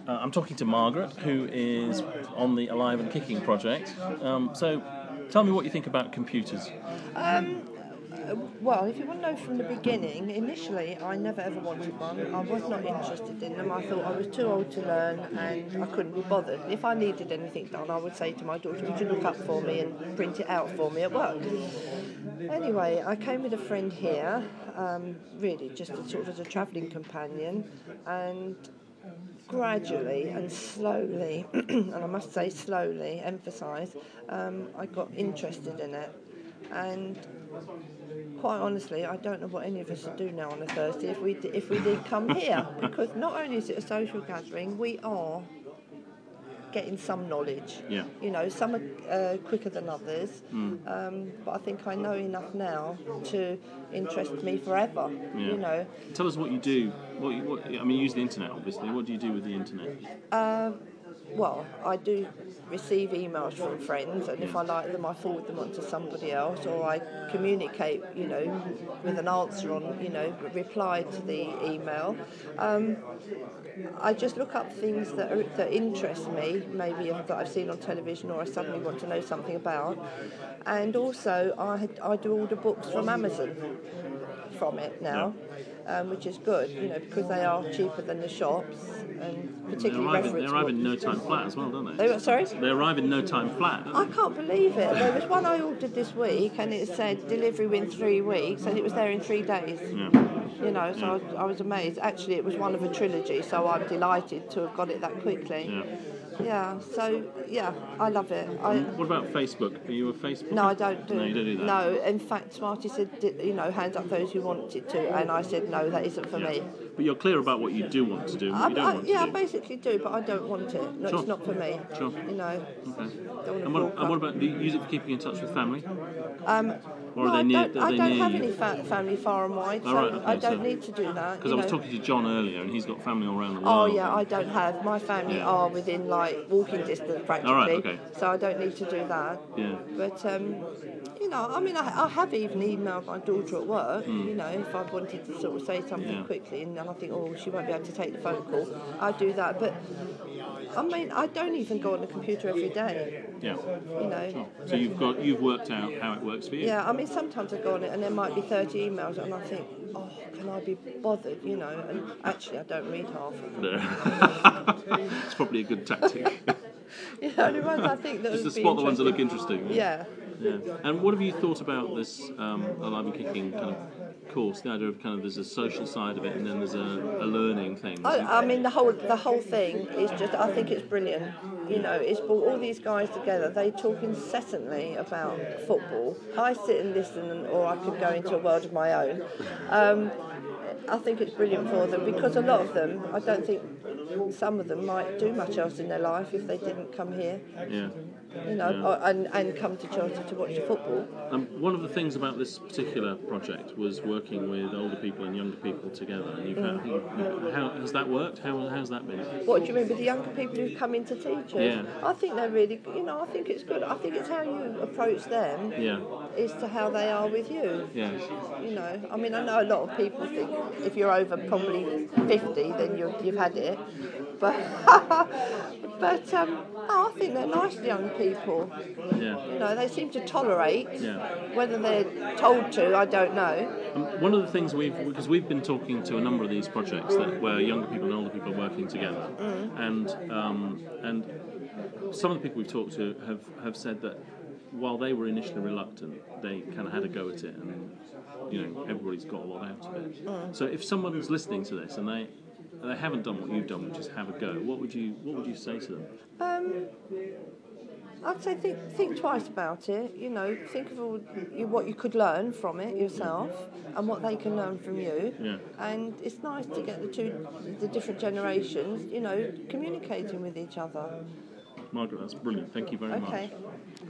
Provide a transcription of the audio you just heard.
I'm talking to Margaret, who is on the Alive and Kicking project. So, tell me what you think about computers. Well, if you want to know from the beginning, initially I never ever wanted one. I was not interested in them. I thought I was too old to learn and I couldn't be bothered. If I needed anything done, I would say to my daughter, would you look up for me and print it out for me at work? Anyway, I came with a friend here, really just sort of as a travelling companion, and gradually and slowly, and I must say slowly, emphasise, I got interested in it. And quite honestly, I don't know what any of us would do now on a Thursday if we did come here, because not only is it a social gathering, we are getting some knowledge. Yeah. You know, some are quicker than others, but I think I know enough now to interest me forever. Yeah. You know. Tell us what you do. I mean, you use the internet, obviously. What do you do with the internet? Well, I do receive emails from friends, and if I like them, I forward them on to somebody else, or I communicate, you know, with an answer on, you know, reply to the email. I just look up things that interest me, maybe that I've seen on television or I suddenly want to know something about. And also, I do order books from Amazon from it now, which is good, you know, because they are cheaper than the shops, and particularly reference They arrive in no books. time flat as well, don't they? Sorry? They arrive in no time flat, don't I they? can't believe it. There was one I ordered this week, and it said delivery within 3 weeks, and it was there in 3 days. Yeah. You know, so I was amazed. Actually, it was one of a trilogy, so I'm delighted to have got it that quickly. Yeah. Yeah, so yeah, I love it. What about Facebook? Are you a Facebook? No, I don't do. No, you don't do that. No, in fact, Smarty said, you know, hands up those who wanted to, and I said no, that isn't for me. But you're clear about what you do want to do and what you don't want to do. I basically do, but I don't want it. No, Sure. It's not for me. Sure. You know. Okay. Don't And what about, do you use it for keeping in touch with family? Or are they near? I don't have any family far and wide, so Oh, right, okay, I don't need to do that. Because I was talking to John earlier, and he's got family all around the Oh world. yeah, I don't have. My family are within like walking distance practically, All right, okay. so I don't need to do that. Yeah. But you know, I mean, I have even emailed my daughter at work. You know, if I wanted to sort of say something quickly, and I think, oh, she won't be able to take the phone call, I do that. But I mean, I don't even go on the computer every day. Yeah. You know. Sure. So you've worked out how it works for you. Yeah, I mean, sometimes I go on it and there might be 30 emails, and I think, oh, can I be bothered? You know, and actually, I don't read half of them. No. It's probably a good tactic. You know, the ones I think that Just to would be spot the ones that look interesting. interesting. Yeah. And what have you thought about this Alive and Kicking kind of course? The idea of kind of there's a social side of it, and then there's a learning thing. I mean, the whole thing is just, I think it's brilliant. You know, it's brought all these guys together. They talk incessantly about football. I sit and listen, or I could go into a world of my own. I think it's brilliant for them, because a lot of them, I don't think some of them might do much else in their life if they didn't come here. Yeah. You know, and come to Chelsea to watch the football. One of the things about this particular project was working with older people and younger people together. And how has that worked? How's that been? What do you mean with the younger people who come in to teach us? Yeah. I think they're really, you know, I think it's good. I think it's how you approach them is to how they are with you. Yeah. You know, I mean, I know a lot of people think if you're over probably 50, then you've had it. But I think they're nice young people. Yeah. You know, they seem to tolerate. Yeah. Whether they're told to, I don't know. One of the things because we've been talking to a number of these projects where younger people and older people are working together, and some of the people we've talked to have said that while they were initially reluctant, they kind of had a go at it, and you know, everybody's got a lot out of it. So if someone's listening to this and they haven't done what you've done, which is have a go, what would you say to them? I'd say think twice about it. You know, think of what you could learn from it yourself, and what they can learn from you. Yeah. And it's nice to get the different generations, you know, communicating with each other. Margaret, that's brilliant. Thank you very much. Okay.